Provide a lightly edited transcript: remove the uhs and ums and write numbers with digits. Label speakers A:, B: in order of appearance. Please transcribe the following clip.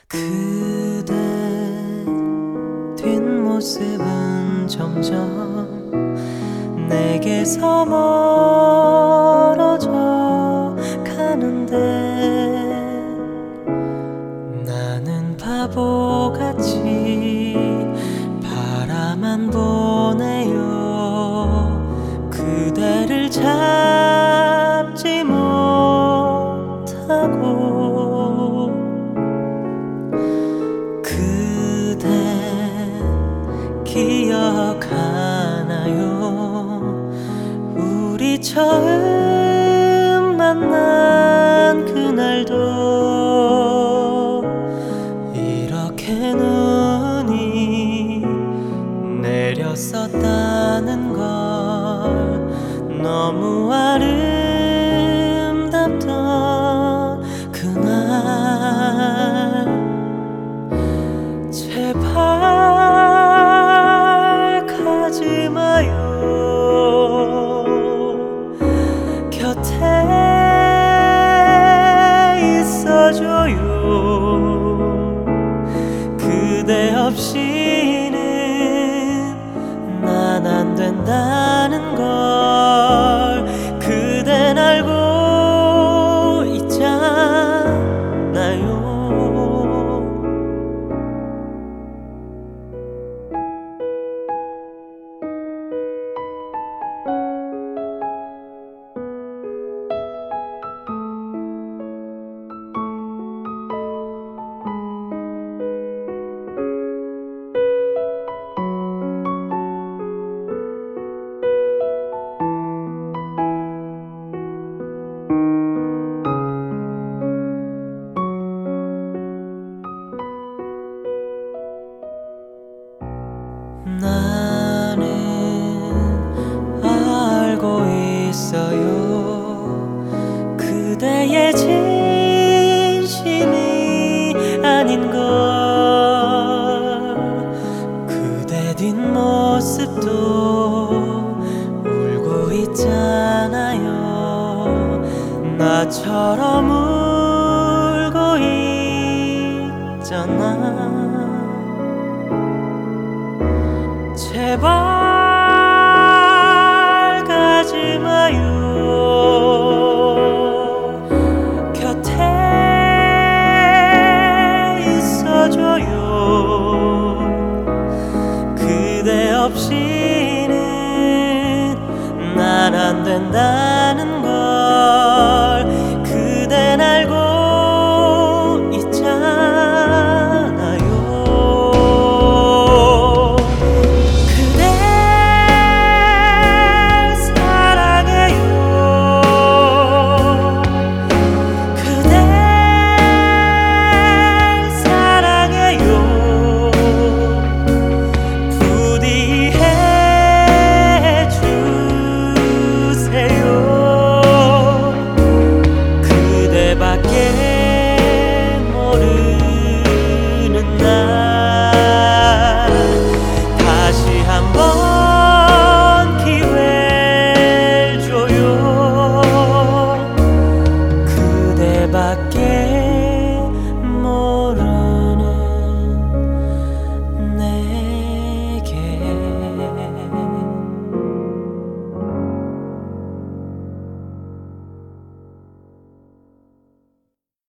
A: 그대 뒷모습은 점점 내게서 멀어져 가는데 나는 바보같이 바라만 보네요. 그대를 잡지 못하고 그대 기억하나요? 우리 처음 만난 그날도 이렇게 눈이 내렸었다는 걸 너무 아름답던 그날 제발 가지 마요. 곁에 있어줘요. 그대 없이는 난 안 된다는 걸 그댄 알고 있잖아요. 나는 알고 있어요. 그대의 진심이 아닌 걸. 그대 뒷모습도 울고 있잖아요. 나처럼 울고 있잖아. 제발 가지 마요. 곁에 있어줘요. 그대 없이는 난 안 된다.